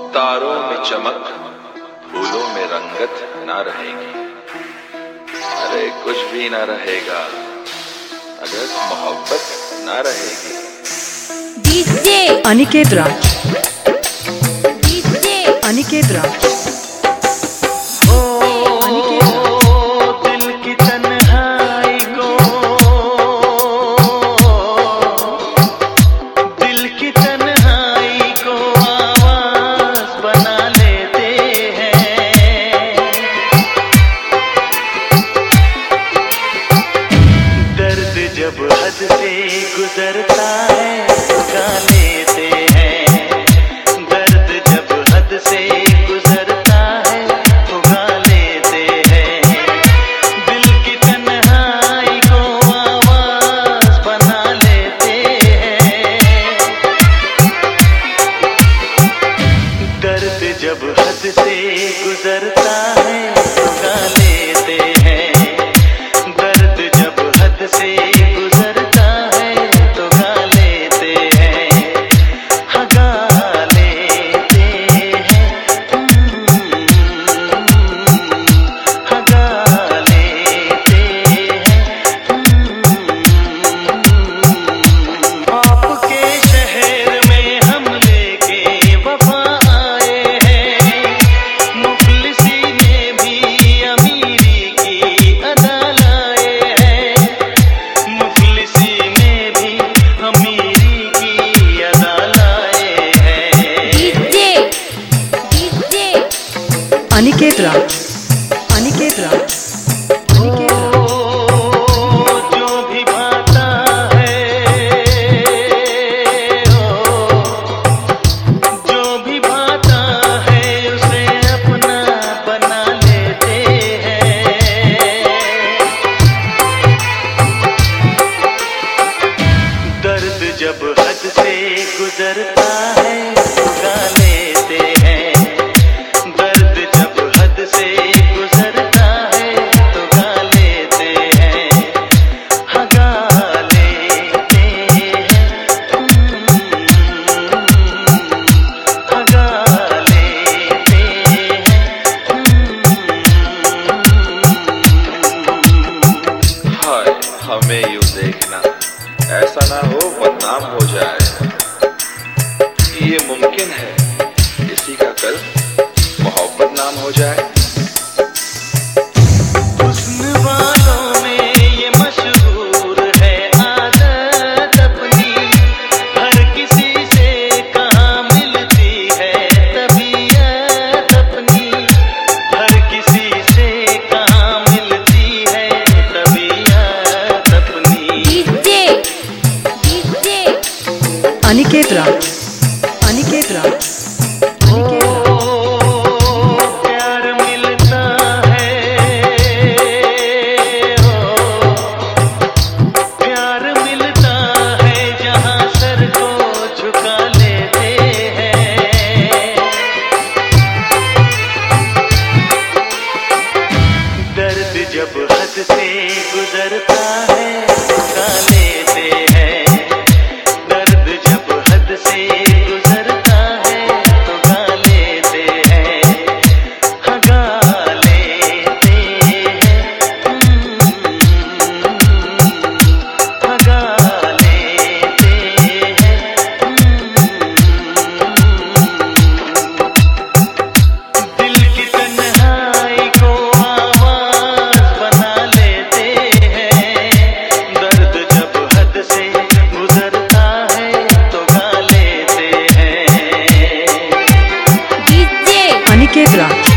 तारों में चमक, फूलों में रंगत ना रहेगी। अरे कुछ भी ना रहेगा अगर मोहब्बत ना रहेगी। DJ Aniket Raj, DJ Aniket Raj. जब हद से गुजरता है गा लेते हैं। दर्द जब हद से गुजरता है गा लेते हैं। दिल की तन्हाई को आवाज बना लेते हैं। दर्द जब हद से गुजरता है गा लेते हैं। दर्द जब हद से अनिकेत राज, अनिकेत राज, अनिकेत राज। जो भी भाता है, जो भी भाता है उसे अपना बना लेते हैं। दर्द जब हद से गुजरता है गा लेते हैं। हमें यूं देखना ऐसा ना हो बदनाम हो जाए। ये मुमकिन है किसी का कल मोहब्बत नाम हो जाए। हुस्न वालों में ये मशहूर है आदत अपनी। हर किसी से कहाँ मिलती है तबीयत अपनी। हर किसी से कहाँ मिलती है तबीयत अपनी। डीजे अनिकेत राज, अनिकेत राज, अनिकेत राज। प्यार मिलता है, प्यार मिलता है जहाँ सर को झुका लेते हैं। दर्द जब हद से गुजरता है गा लेते हैं। दर्द जब हद से गुजरता है तो गा लेते हैं। गा लेते हैं। गा लेते हैं। दिल की तन्हाई को आवाज बना लेते हैं। दर्द जब हद से गुजरता है तो गा लेते हैं। डीजे अनिकेत राज।